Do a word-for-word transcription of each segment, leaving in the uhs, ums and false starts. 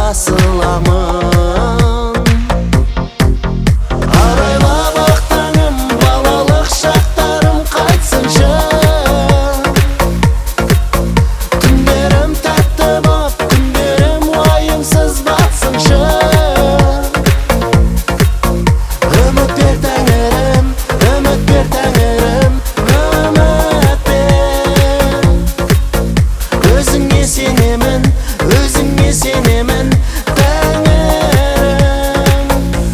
басыламын. Арайлап ақ таңым, балалық шақтарым қайтсыншы. Күндерім тәтті боп, күндерім уайымсыз батсыншы. Үміт бер тәңірім, үміт бер тәңірім, үміт бер. Өзіңе сенемін, өзіңе сенемін тәңірім.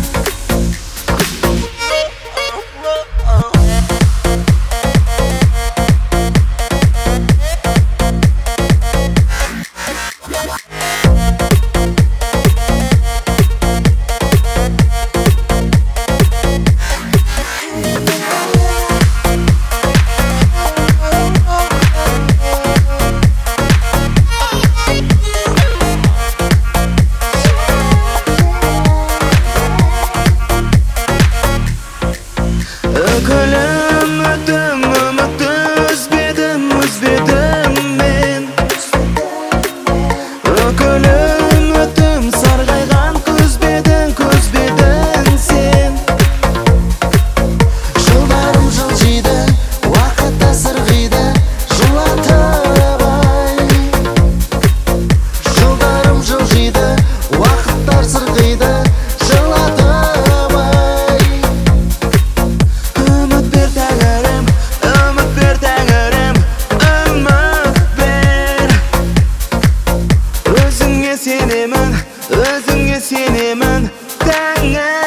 Өкілім өтім үмітті үзбедім, үзбедім мен. Өкілім өтім сарғайған күзбедің, күзбедің сен. Жылдарым жылжиды, уақыт сырғиды, жылатып ай. Жылдарым жылжиды, уақыттар сырғиды, жылатып ай. Үміт бер тәңірім, үміт бер тәңірім, үміт бер. Өзіңе сенемін, өзіңе сенемін тәңірім.